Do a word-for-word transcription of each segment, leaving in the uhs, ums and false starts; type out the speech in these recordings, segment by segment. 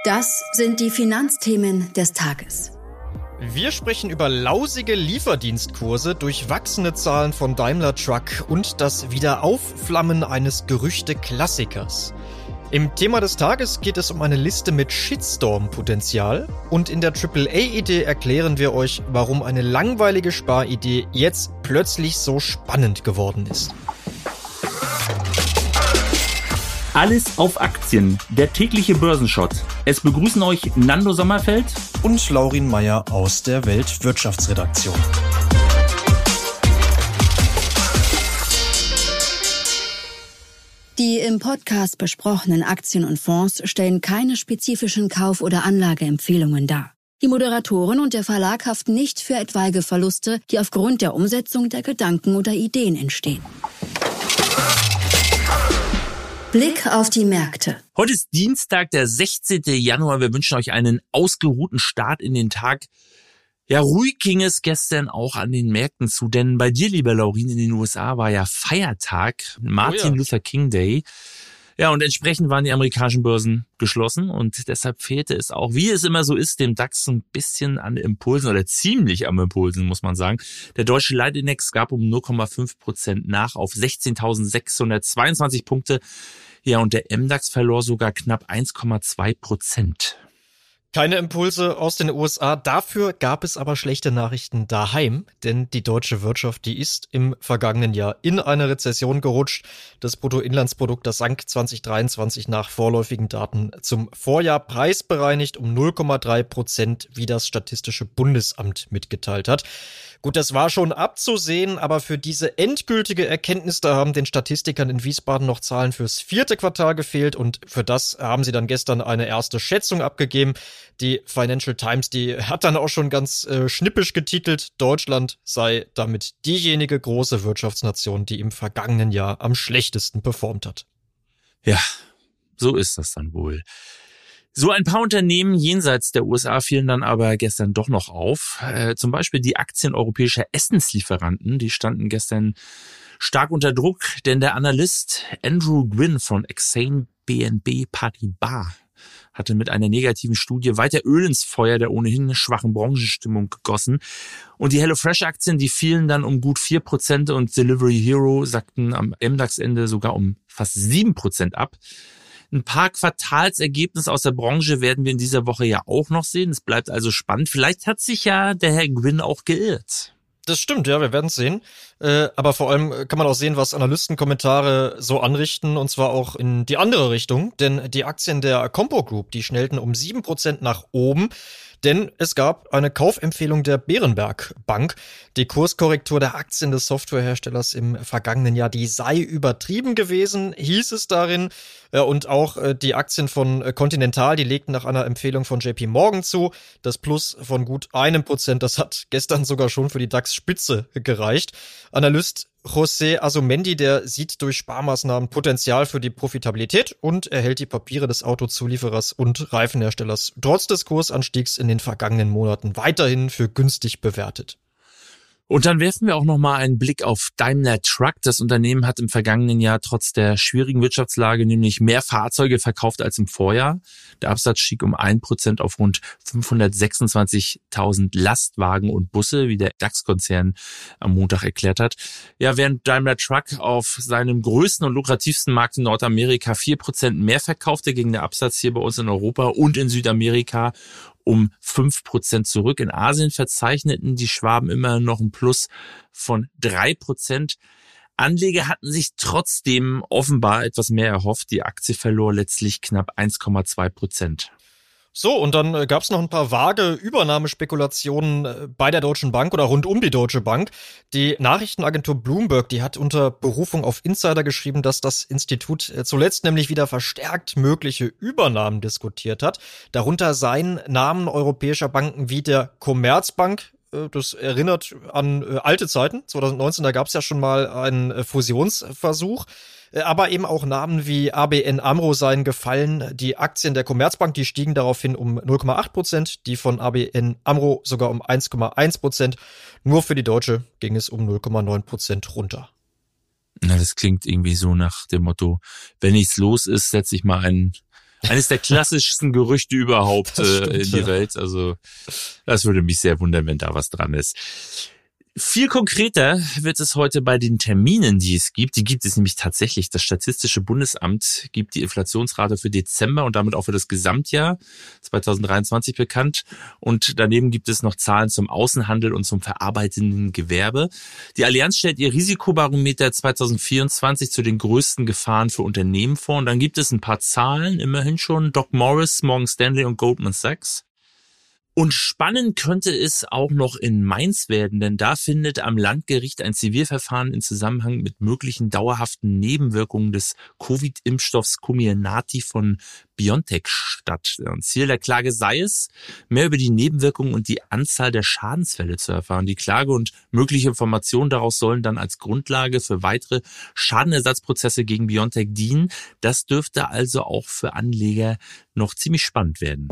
Das sind die Finanzthemen des Tages. Wir sprechen über lausige Lieferdienstkurse, durchwachsene Zahlen von Daimler Truck und das Wiederaufflammen eines Gerüchte-Klassikers. Im Thema des Tages geht es um eine Liste mit Shitstorm-Potenzial und in der Triple A-Idee erklären wir euch, warum eine langweilige Sparidee jetzt plötzlich so spannend geworden ist. Alles auf Aktien, der tägliche Börsenshot. Es begrüßen euch Nando Sommerfeld und Laurin Meyer aus der Weltwirtschaftsredaktion. Die im Podcast besprochenen Aktien und Fonds stellen keine spezifischen Kauf- oder Anlageempfehlungen dar. Die Moderatoren und der Verlag haften nicht für etwaige Verluste, die aufgrund der Umsetzung der Gedanken oder Ideen entstehen. Blick auf die Märkte. Heute ist Dienstag, der sechzehnten Januar. Wir wünschen euch einen ausgeruhten Start in den Tag. Ja, ruhig ging es gestern auch an den Märkten zu, denn bei dir, lieber Laurin, in den U S A war ja Feiertag, Martin oh ja. Luther King Day. Ja, und entsprechend waren die amerikanischen Börsen geschlossen und deshalb fehlte es auch, wie es immer so ist, dem DAX ein bisschen an Impulsen oder ziemlich am Impulsen, muss man sagen. Der deutsche Leitindex gab um null Komma fünf Prozent nach auf sechzehntausendsechshundertzweiundzwanzig Punkte. Ja, und der M DAX verlor sogar knapp eins Komma zwei Prozent. Keine Impulse aus den U S A, dafür gab es aber schlechte Nachrichten daheim, denn die deutsche Wirtschaft, die ist im vergangenen Jahr in eine Rezession gerutscht. Das Bruttoinlandsprodukt, das sank zwanzig dreiundzwanzig nach vorläufigen Daten zum Vorjahr preisbereinigt um null Komma drei Prozent, wie das Statistische Bundesamt mitgeteilt hat. Gut, das war schon abzusehen, aber für diese endgültige Erkenntnis, da haben den Statistikern in Wiesbaden noch Zahlen fürs vierte Quartal gefehlt und für das haben sie dann gestern eine erste Schätzung abgegeben. Die Financial Times, die hat dann auch schon ganz äh, schnippisch getitelt, Deutschland sei damit diejenige große Wirtschaftsnation, die im vergangenen Jahr am schlechtesten performt hat. Ja, so ist das dann wohl. So ein paar Unternehmen jenseits der U S A fielen dann aber gestern doch noch auf. Äh, zum Beispiel die Aktien europäischer Essenslieferanten, die standen gestern stark unter Druck, denn der Analyst Andrew Gwynn von Exane B N B Paribas hatte mit einer negativen Studie weiter Öl ins Feuer der ohnehin schwachen Branchenstimmung gegossen. Und die HelloFresh-Aktien, die fielen dann um gut vier Prozent und Delivery Hero sackten am M DAX-Ende sogar um fast sieben Prozent ab. Ein paar Quartalsergebnisse aus der Branche werden wir in dieser Woche ja auch noch sehen. Es bleibt also spannend. Vielleicht hat sich ja der Herr Gwynn auch geirrt. Das stimmt, ja, wir werden es sehen. Äh, aber vor allem kann man auch sehen, was Analystenkommentare so anrichten, und zwar auch in die andere Richtung. Denn die Aktien der Compo Group, die schnellten um sieben Prozent nach oben. Denn es gab eine Kaufempfehlung der Berenberg Bank. Die Kurskorrektur der Aktien des Softwareherstellers im vergangenen Jahr, die sei übertrieben gewesen, hieß es darin. Und auch die Aktien von Continental, die legten nach einer Empfehlung von J P Morgan zu. Das Plus von gut einem Prozent, das hat gestern sogar schon für die DAX-Spitze gereicht. Analyst José Azumendi, der sieht durch Sparmaßnahmen Potenzial für die Profitabilität und erhält die Papiere des Autozulieferers und Reifenherstellers trotz des Kursanstiegs in den vergangenen Monaten weiterhin für günstig bewertet. Und dann werfen wir auch noch mal einen Blick auf Daimler Truck. Das Unternehmen hat im vergangenen Jahr trotz der schwierigen Wirtschaftslage nämlich mehr Fahrzeuge verkauft als im Vorjahr. Der Absatz stieg um ein Prozent auf rund fünfhundertsechsundzwanzigtausend Lastwagen und Busse, wie der DAX-Konzern am Montag erklärt hat. Ja, während Daimler Truck auf seinem größten und lukrativsten Markt in Nordamerika vier Prozent mehr verkaufte, ging der Absatz hier bei uns in Europa und in Südamerika um fünf Prozent zurück. In Asien verzeichneten die Schwaben immer noch ein Plus von drei Prozent. Anleger hatten sich trotzdem offenbar etwas mehr erhofft. Die Aktie verlor letztlich knapp eins Komma zwei Prozent. So, und dann äh, gab es noch ein paar vage Übernahmespekulationen äh, bei der Deutschen Bank oder rund um die Deutsche Bank. Die Nachrichtenagentur Bloomberg, die hat unter Berufung auf Insider geschrieben, dass das Institut äh, zuletzt nämlich wieder verstärkt mögliche Übernahmen diskutiert hat. Darunter seien Namen europäischer Banken wie der Commerzbank. Äh, das erinnert an äh, alte Zeiten. zwanzig neunzehn, da gab es ja schon mal einen äh, Fusionsversuch. Aber eben auch Namen wie A B N AMRO seien gefallen. Die Aktien der Commerzbank, die stiegen daraufhin um null Komma acht Prozent, die von A B N AMRO sogar um eins Komma eins Prozent. Nur für die Deutsche ging es um null Komma neun Prozent runter. Na, das klingt irgendwie so nach dem Motto, wenn nichts los ist, setze ich mal einen Eines der klassischsten Gerüchte überhaupt äh, stimmt, in die ja. Welt. Also das würde mich sehr wundern, wenn da was dran ist. Viel konkreter wird es heute bei den Terminen, die es gibt. Die gibt es nämlich tatsächlich. Das Statistische Bundesamt gibt die Inflationsrate für Dezember und damit auch für das Gesamtjahr zwanzig dreiundzwanzig bekannt. Und daneben gibt es noch Zahlen zum Außenhandel und zum verarbeitenden Gewerbe. Die Allianz stellt ihr Risikobarometer zwanzig vierundzwanzig zu den größten Gefahren für Unternehmen vor. Und dann gibt es ein paar Zahlen, immerhin schon. Doc Morris, Morgan Stanley und Goldman Sachs. Und spannend könnte es auch noch in Mainz werden, denn da findet am Landgericht ein Zivilverfahren in Zusammenhang mit möglichen dauerhaften Nebenwirkungen des Covid-Impfstoffs Comirnaty von BioNTech statt. Und Ziel der Klage sei es, mehr über die Nebenwirkungen und die Anzahl der Schadensfälle zu erfahren. Die Klage und mögliche Informationen daraus sollen dann als Grundlage für weitere Schadenersatzprozesse gegen BioNTech dienen. Das dürfte also auch für Anleger noch ziemlich spannend werden.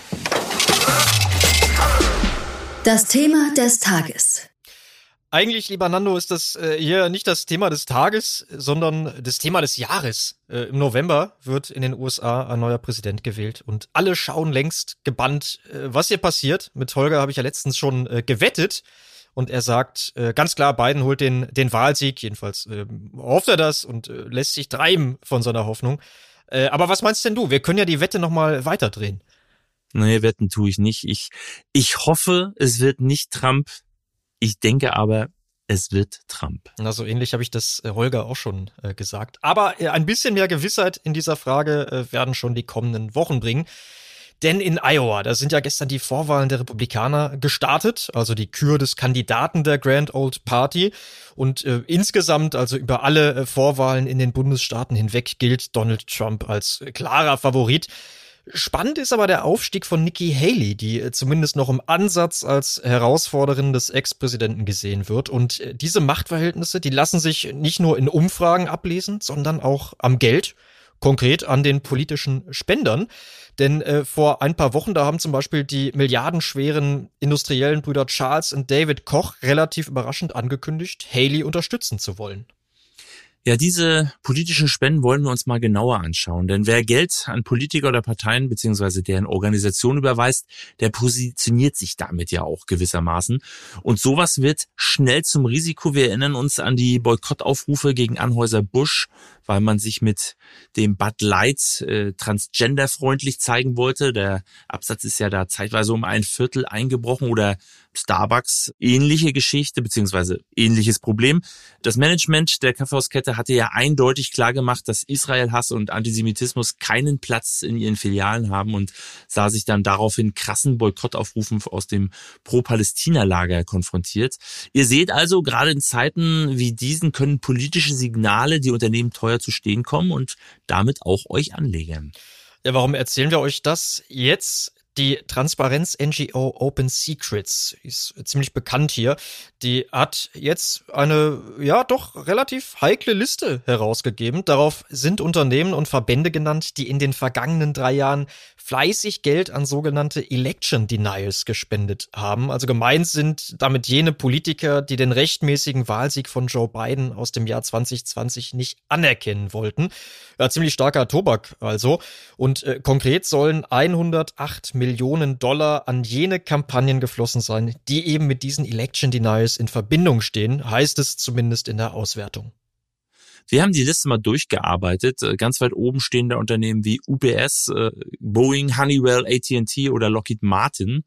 Das Thema des Tages. Eigentlich, lieber Nando, ist das äh, hier nicht das Thema des Tages, sondern das Thema des Jahres. Äh, Im November wird in den U S A ein neuer Präsident gewählt und alle schauen längst gebannt, äh, was hier passiert. Mit Holger habe ich ja letztens schon äh, gewettet und er sagt äh, ganz klar, Biden holt den, den Wahlsieg. Jedenfalls äh, hofft er das und äh, lässt sich treiben von seiner Hoffnung. Äh, aber was meinst denn du? Wir können ja die Wette nochmal weiterdrehen. Nee, wetten tue ich nicht. Ich, ich hoffe, es wird nicht Trump. Ich denke aber, es wird Trump. Na, so ähnlich habe ich das äh, Holger auch schon äh, gesagt. Aber äh, ein bisschen mehr Gewissheit in dieser Frage äh, werden schon die kommenden Wochen bringen. Denn in Iowa, da sind ja gestern die Vorwahlen der Republikaner gestartet, also die Kür des Kandidaten der Grand Old Party. Und äh, insgesamt, also über alle äh, Vorwahlen in den Bundesstaaten hinweg, gilt Donald Trump als äh, klarer Favorit. Spannend ist aber der Aufstieg von Nikki Haley, die zumindest noch im Ansatz als Herausforderin des Ex-Präsidenten gesehen wird. Und diese Machtverhältnisse, die lassen sich nicht nur in Umfragen ablesen, sondern auch am Geld, konkret an den politischen Spendern. Denn äh, vor ein paar Wochen, da haben zum Beispiel die milliardenschweren industriellen Brüder Charles und David Koch relativ überraschend angekündigt, Haley unterstützen zu wollen. Ja, diese politischen Spenden wollen wir uns mal genauer anschauen. Denn wer Geld an Politiker oder Parteien bzw. deren Organisation überweist, der positioniert sich damit ja auch gewissermaßen. Und sowas wird schnell zum Risiko. Wir erinnern uns an die Boykottaufrufe gegen Anheuser-Busch, weil man sich mit dem Bud Light äh, transgenderfreundlich zeigen wollte. Der Absatz ist ja da zeitweise um ein Viertel eingebrochen. Oder Starbucks, ähnliche Geschichte beziehungsweise ähnliches Problem. Das Management der Kaufhauskette hatte ja eindeutig klargemacht, dass Israel-Hass und Antisemitismus keinen Platz in ihren Filialen haben und sah sich dann daraufhin krassen Boykottaufrufen aus dem Pro-Palästina-Lager konfrontiert. Ihr seht also, gerade in Zeiten wie diesen können politische Signale die Unternehmen teuer zu stehen kommen und damit auch euch Anlegern. Ja, warum erzählen wir euch das jetzt? Die Transparenz-N G O Open Secrets ist ziemlich bekannt hier. Die hat jetzt eine, ja, doch relativ heikle Liste herausgegeben. Darauf sind Unternehmen und Verbände genannt, die in den vergangenen drei Jahren fleißig Geld an sogenannte Election Denials gespendet haben. Also gemeint sind damit jene Politiker, die den rechtmäßigen Wahlsieg von Joe Biden aus dem Jahr zwanzig zwanzig nicht anerkennen wollten. Ja, ziemlich starker Tobak also. Und äh, konkret sollen hundertacht Millionen Dollar an jene Kampagnen geflossen sein, die eben mit diesen Election Denials in Verbindung stehen, heißt es zumindest in der Auswertung. Wir haben die Liste mal durchgearbeitet. Ganz weit oben stehen da Unternehmen wie U P S, Boeing, Honeywell, A T and T oder Lockheed Martin.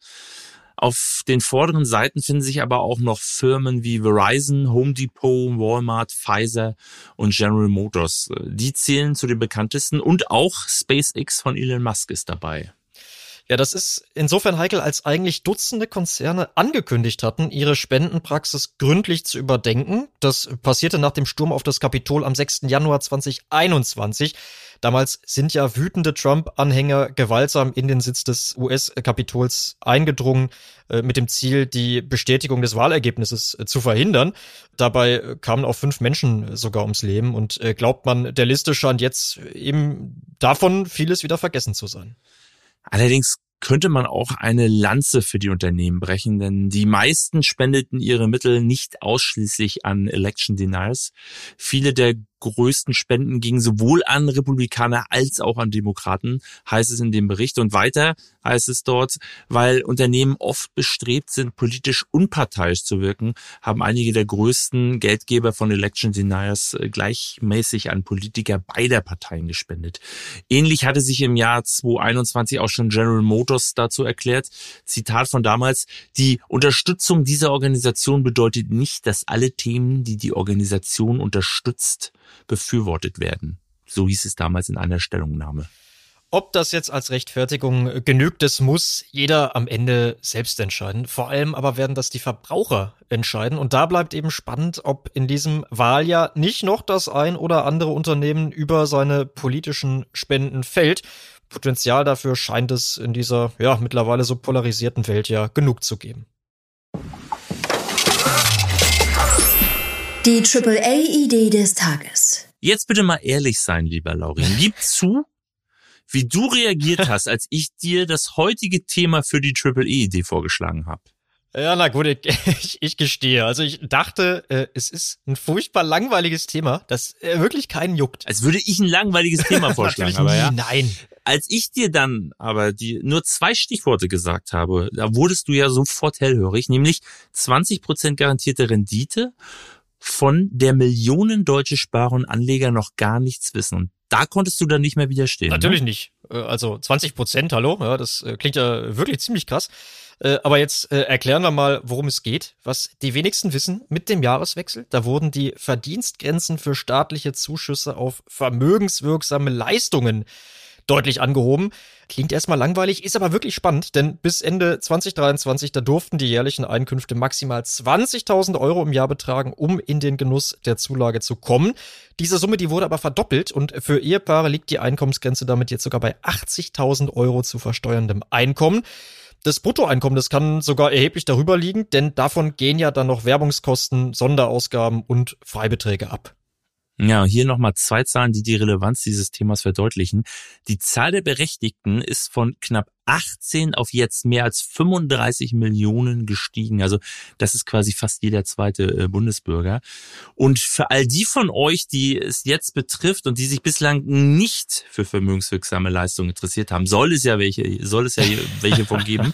Auf den vorderen Seiten finden sich aber auch noch Firmen wie Verizon, Home Depot, Walmart, Pfizer und General Motors. Die zählen zu den bekanntesten und auch SpaceX von Elon Musk ist dabei. Ja, das ist insofern heikel, als eigentlich Dutzende Konzerne angekündigt hatten, ihre Spendenpraxis gründlich zu überdenken. Das passierte nach dem Sturm auf das Kapitol am sechsten Januar zweitausendeinundzwanzig. Damals sind ja wütende Trump-Anhänger gewaltsam in den Sitz des U S-Kapitols eingedrungen, äh, mit dem Ziel, die Bestätigung des Wahlergebnisses äh, zu verhindern. Dabei kamen auch fünf Menschen sogar ums Leben und äh, glaubt man, der Liste scheint jetzt eben davon vieles wieder vergessen zu sein. Allerdings könnte man auch eine Lanze für die Unternehmen brechen, denn die meisten spendeten ihre Mittel nicht ausschließlich an Election Denials. Viele der größten Spenden gingen sowohl an Republikaner als auch an Demokraten, heißt es in dem Bericht. Und weiter heißt es dort, weil Unternehmen oft bestrebt sind, politisch unparteiisch zu wirken, haben einige der größten Geldgeber von Election Deniers gleichmäßig an Politiker beider Parteien gespendet. Ähnlich hatte sich im Jahr zweitausendeinundzwanzig auch schon General Motors dazu erklärt. Zitat von damals: Die Unterstützung dieser Organisation bedeutet nicht, dass alle Themen, die die Organisation unterstützt, befürwortet werden. So hieß es damals in einer Stellungnahme. Ob das jetzt als Rechtfertigung genügt, das muss jeder am Ende selbst entscheiden. Vor allem aber werden das die Verbraucher entscheiden. Und da bleibt eben spannend, ob in diesem Wahljahr nicht noch das ein oder andere Unternehmen über seine politischen Spenden fällt. Potenzial dafür scheint es in dieser ja mittlerweile so polarisierten Welt ja genug zu geben. Die Triple A-Idee des Tages. Jetzt bitte mal ehrlich sein, lieber Laurin. Gib zu, wie du reagiert hast, als ich dir das heutige Thema für die Triple A-Idee vorgeschlagen habe. Ja, na gut, ich, ich gestehe. Also ich dachte, äh, es ist ein furchtbar langweiliges Thema, das äh, wirklich keinen juckt. Als würde ich ein langweiliges Thema vorschlagen. aber ja. Nein. Als ich dir dann aber die nur zwei Stichworte gesagt habe, da wurdest du ja sofort hellhörig, nämlich zwanzig Prozent garantierte Rendite, von der Millionen deutsche Sparer und Anleger noch gar nichts wissen. Und da konntest du dann nicht mehr widerstehen. Natürlich ne? nicht. Also zwanzig Prozent, hallo, ja, das klingt ja wirklich ziemlich krass. Aber jetzt erklären wir mal, worum es geht. Was die wenigsten wissen, mit dem Jahreswechsel, da wurden die Verdienstgrenzen für staatliche Zuschüsse auf vermögenswirksame Leistungen deutlich angehoben. Klingt erstmal langweilig, ist aber wirklich spannend, denn bis Ende zwanzig dreiundzwanzig, da durften die jährlichen Einkünfte maximal zwanzigtausend Euro im Jahr betragen, um in den Genuss der Zulage zu kommen. Diese Summe, die wurde aber verdoppelt und für Ehepaare liegt die Einkommensgrenze damit jetzt sogar bei achtzigtausend Euro zu versteuerndem Einkommen. Das Bruttoeinkommen, das kann sogar erheblich darüber liegen, denn davon gehen ja dann noch Werbungskosten, Sonderausgaben und Freibeträge ab. Ja, hier nochmal zwei Zahlen, die die Relevanz dieses Themas verdeutlichen. Die Zahl der Berechtigten ist von knapp achtzehn auf jetzt mehr als fünfunddreißig Millionen gestiegen. Also das ist quasi fast jeder zweite Bundesbürger. Und für all die von euch, die es jetzt betrifft und die sich bislang nicht für vermögenswirksame Leistungen interessiert haben, soll es ja welche, soll es ja welche von geben.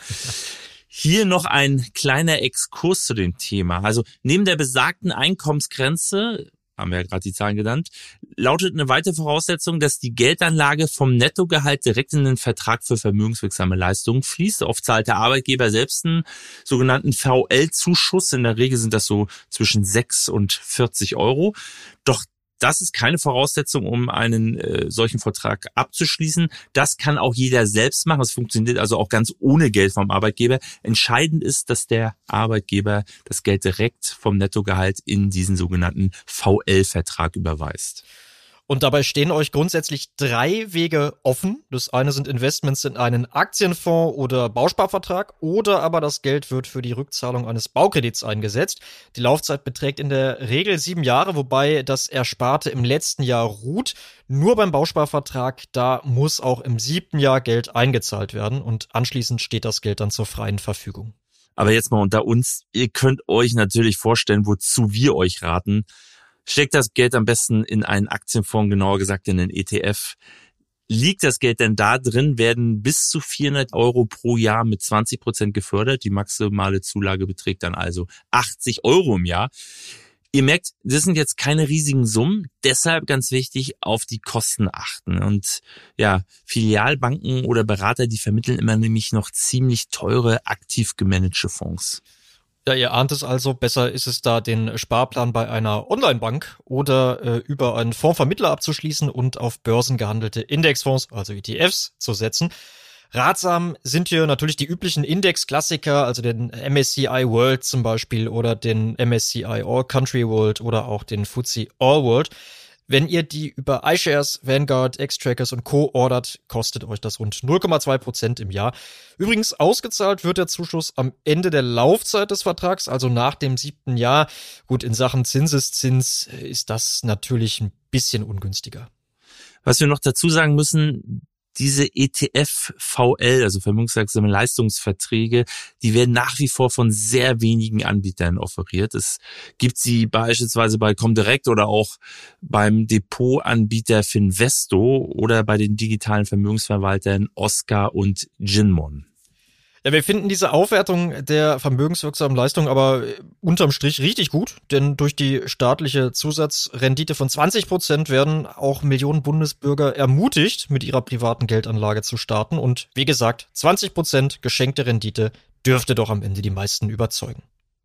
Hier noch ein kleiner Exkurs zu dem Thema. Also neben der besagten Einkommensgrenze, haben wir ja gerade die Zahlen genannt, lautet eine weitere Voraussetzung, dass die Geldanlage vom Nettogehalt direkt in den Vertrag für vermögenswirksame Leistungen fließt. Oft zahlt der Arbeitgeber selbst einen sogenannten V L-Zuschuss. In der Regel sind das so zwischen sechs und vierzig Euro. Doch das ist keine Voraussetzung, um einen äh, solchen Vertrag abzuschließen. Das kann auch jeder selbst machen. Es funktioniert also auch ganz ohne Geld vom Arbeitgeber. Entscheidend ist, dass der Arbeitgeber das Geld direkt vom Nettogehalt in diesen sogenannten V L-Vertrag überweist. Und dabei stehen euch grundsätzlich drei Wege offen. Das eine sind Investments in einen Aktienfonds oder Bausparvertrag oder aber das Geld wird für die Rückzahlung eines Baukredits eingesetzt. Die Laufzeit beträgt in der Regel sieben Jahre, wobei das Ersparte im letzten Jahr ruht. Nur beim Bausparvertrag, da muss auch im siebten Jahr Geld eingezahlt werden und anschließend steht das Geld dann zur freien Verfügung. Aber jetzt mal unter uns, ihr könnt euch natürlich vorstellen, wozu wir euch raten. Steckt das Geld am besten in einen Aktienfonds, genauer gesagt in einen E T F. Liegt das Geld denn da drin, werden bis zu vierhundert Euro pro Jahr mit zwanzig Prozent gefördert. Die maximale Zulage beträgt dann also achtzig Euro im Jahr. Ihr merkt, das sind jetzt keine riesigen Summen, deshalb ganz wichtig, auf die Kosten achten. Und ja, Filialbanken oder Berater, die vermitteln immer nämlich noch ziemlich teure, aktiv gemanagte Fonds. Ja, ihr ahnt es also, besser ist es da, den Sparplan bei einer Online-Bank oder äh, über einen Fondsvermittler abzuschließen und auf Börsen gehandelte Indexfonds, also E T Fs, zu setzen. Ratsam sind hier natürlich die üblichen Index-Klassiker, also den M S C I World zum Beispiel oder den M S C I All Country World oder auch den F T S E All World. Wenn ihr die über iShares, Vanguard, Xtrackers und Co. ordert, kostet euch das rund null Komma zwei Prozent im Jahr. Übrigens, ausgezahlt wird der Zuschuss am Ende der Laufzeit des Vertrags, also nach dem siebten Jahr. Gut, in Sachen Zinseszins ist das natürlich ein bisschen ungünstiger. Was wir noch dazu sagen müssen, diese E T F V L, also vermögenswirksame Leistungsverträge, die werden nach wie vor von sehr wenigen Anbietern offeriert. Es gibt sie beispielsweise bei Comdirect oder auch beim Depotanbieter Finvesto oder bei den digitalen Vermögensverwaltern Oscar und Ginmon. Ja, wir finden diese Aufwertung der vermögenswirksamen Leistung aber unterm Strich richtig gut, denn durch die staatliche Zusatzrendite von zwanzig Prozent werden auch Millionen Bundesbürger ermutigt, mit ihrer privaten Geldanlage zu starten. Und wie gesagt, zwanzig Prozent geschenkte Rendite dürfte doch am Ende die meisten überzeugen.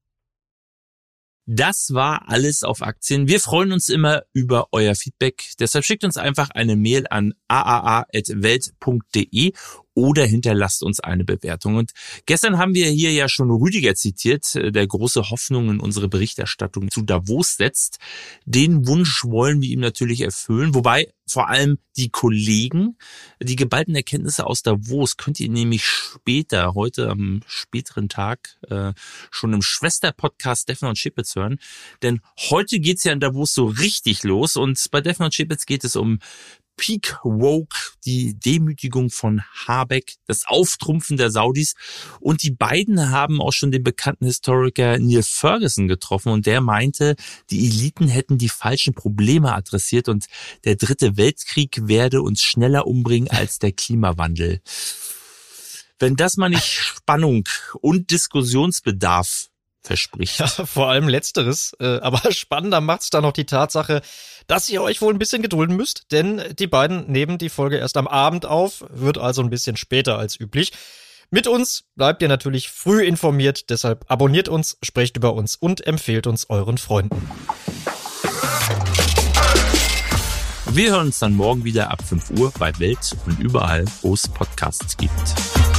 Das war alles auf Aktien. Wir freuen uns immer über euer Feedback. Deshalb schickt uns einfach eine Mail an a a a at welt punkt de oder hinterlasst uns eine Bewertung. Und gestern haben wir hier ja schon Rüdiger zitiert, der große Hoffnung in unsere Berichterstattung zu Davos setzt. Den Wunsch wollen wir ihm natürlich erfüllen, wobei vor allem die Kollegen, die geballten Erkenntnisse aus Davos könnt ihr nämlich später, heute am späteren Tag, äh, schon im Schwester-Podcast Defner und Schepitz hören. Denn heute geht's ja in Davos so richtig los und bei Defner und Schepitz geht es um Peak Woke, die Demütigung von Habeck, das Auftrumpfen der Saudis. Und die beiden haben auch schon den bekannten Historiker Neil Ferguson getroffen und der meinte, die Eliten hätten die falschen Probleme adressiert und der dritte Weltkrieg werde uns schneller umbringen als der Klimawandel. Wenn das mal nicht Spannung und Diskussionsbedarf verspricht. Ja, vor allem Letzteres. Aber spannender macht's da noch die Tatsache, dass ihr euch wohl ein bisschen gedulden müsst, denn die beiden nehmen die Folge erst am Abend auf, wird also ein bisschen später als üblich. Mit uns bleibt ihr natürlich früh informiert, deshalb abonniert uns, sprecht über uns und empfehlt uns euren Freunden. Wir hören uns dann morgen wieder ab fünf Uhr bei Welt und überall, wo es Podcasts gibt.